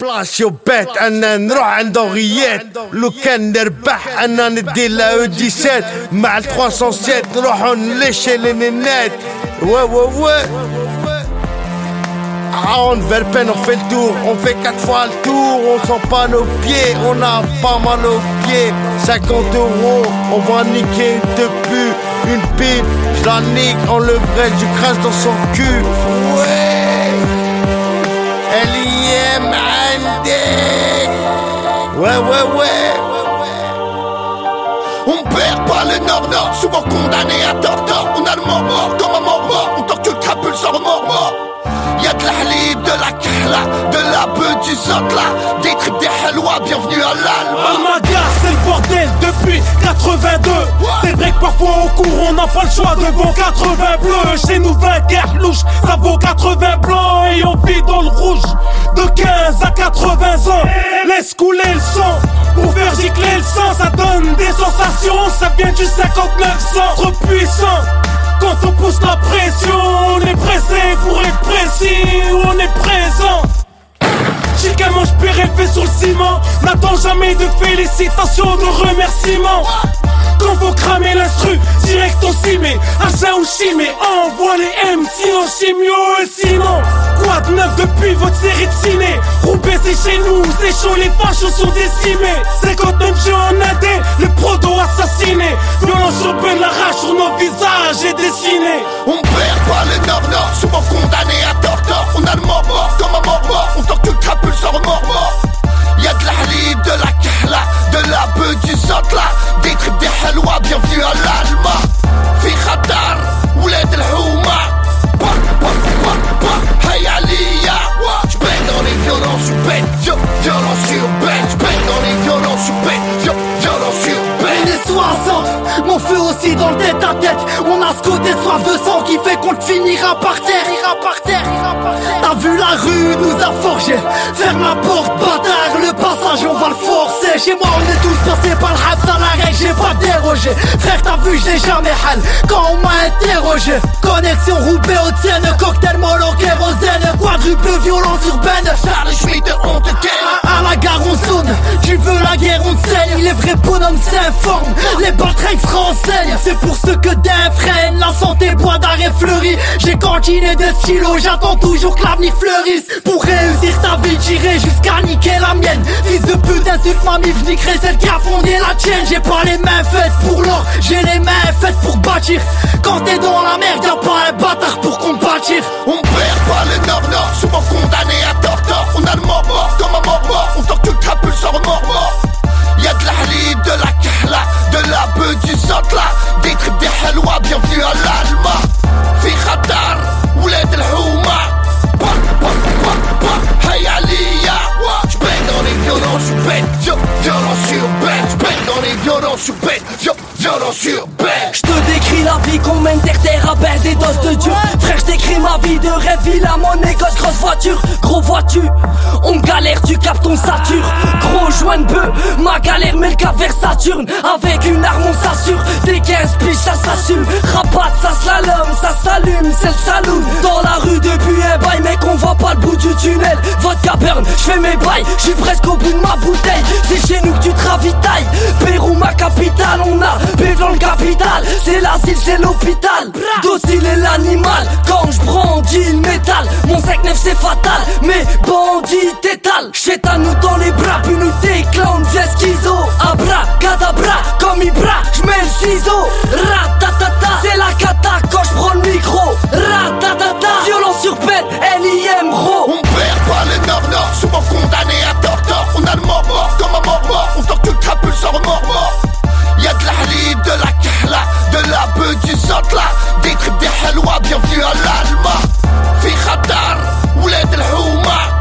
بلاش وبات أنا نروح عند أغيات لو كان نربح أنا ندي لا أوديسات مع ال 307 نروحو نليشي للنات On Verpen, on fait le tour, on fait 4 fois le tour, on sent pas nos pieds, on a pas mal aux pieds. 50 €, on va niquer depuis une pile, je la nique en levrette, je crache dans son cul. Ouais, L.I.M. Andy. Ouais. On perd pas le nord-nord, souvent condamné à tort. On a le mort comme un mort. On torture le crapule sans remords. Y'a de la halib, de la kahla, de la beuh, du sotla, des trucs des halwa, bienvenue à l'Alma. Almagar, c'est le bordel depuis 82. C'est vrai que parfois on court, on n'a pas le choix devant 80 bleus. Chez nous 20 guerres louches, ça vaut 80 blancs et on vit dans le rouge. De 15 à 80 ans, laisse couler le sang. Pour faire gicler le sang, ça donne des sensations. Ça vient du 5900, trop puissant. Quand on pousse la pression, on est pressé pour être précis, on est présent. Chacun mange pire élevé sur le ciment. N'attends jamais de félicitations, de remerciements. Quand faut cramer l'instru, direct on s'y met. Achat ou chimé, envoie les MC en chimio et sinon. Quoi de neuf depuis votre série de ciné? Roubaix c'est chez nous, c'est chaud, les fachos sont décimés. 59 jeux en indé, les protos assassinés. Violence urbaine, la rage sur nos visages est dessinée. On perd pas le nord-nord, souvent condamné à tort. On a le mort comme un mort. On torture le crapule sans remords. Y'a de la halib, de la kahla, de la beuh, du sotla, des trucs des halwa, bienvenue à l'Alma. Fi khatar, ouled el-houma. Hey Aliyah, j'baigne dans les violences urbaines, violence urbaine. J'baigne dans les violences urbaines, violence urbaine. On est 60, mon feu aussi dans le tête à tête. On a ce côté soif de sang qui fait qu'on te finira par terre. T'as vu la rue nous a forgé. Ferme la porte bâtard, le passage on va le forcer. Chez moi on est tous passés par le habs à la règle, j'ai pas dérogé. Frère t'as vu j'ai jamais hal quand on m'a interrogé. Connexion Roubaix au tienne, cocktail mollo kérosène. Quadruple violence urbaine, Charles Schmitt de honte à la gare on sonne, tu veux la guerre on te saigne. Les vrais bonhommes s'informent, les baltringues se renseignent. C'est pour ceux que d'un freine, la santé bois d'arrêt fleurit. J'ai cantiné de stylo, j'attends toujours que l'avenir fleurisse. Pour réussir ta vie, j'irai jusqu'à niquer la mienne. Fils de pute, insulte ma mif, niquerai celle qui a fondé la tienne. J'ai pas les mains faites pour l'or, j'ai les mains faites pour bâtir. Quand t'es dans la merde, y'a pas un bâtard pour combattre. On perd pas le nord-nord, souvent condamné à tort. On a le mort comme un mort. On torture le crapule sans remords. Y'a de la halib, de la kahla, de la beuh, du sotla, des trucs des halwa, bienvenue à l'Alma. Fi khatar, ouled el-houma. Hey Aliyah, j'baigne dans les violences urbaines, violence urbaine. J'baigne dans les violences urbaines, violence urbaine. J'te décris la vie qu'on mène terre à bain des doses de Dieu. Frère j'décris ma vie de rêve, villa, monnaie, gosse, grosse voiture. Gros vois-tu, on galère, tu captes ton Saturne. Gros joint de bœuf, ma galère met le cap vers Saturne. Avec une arme on s'assure, des 15 piges ça s'assume. Rabat, ça slalom, ça s'allume, c'est le saloon. Dans la rue depuis un bail mec on voit pas le bout du tunnel. Vodka burn, j'fais mes bails, j'suis presque au bout de ma bouteille. C'est chez nous que tu te ravitailles, Pérou ma capitale. On a Pév dans le capital, c'est l'asile, c'est l'hôpital. Docile est l'animal, quand j'brandis le métal. Mon 5-9 c'est fatal, mais bandit t'étale. J'étale-nous dans les bras, puis nous déclin, viens schizo. Abra, cadabra, comme Ibra, j'mets le ciseau. Ratatata, c'est la cata quand j'prends le micro. Ratatata, violence urbaine, L.I.M. Ro. On perd pas le nord-nord, souvent condamné à tort. On a le mort comme un mort. On torture le crapule sans remords. Y'a de la halib, de la kahla, de la beuh, du sotla, des trucs des halwa, bienvenue à l'Alma. Fi khatar, ouled el-houma.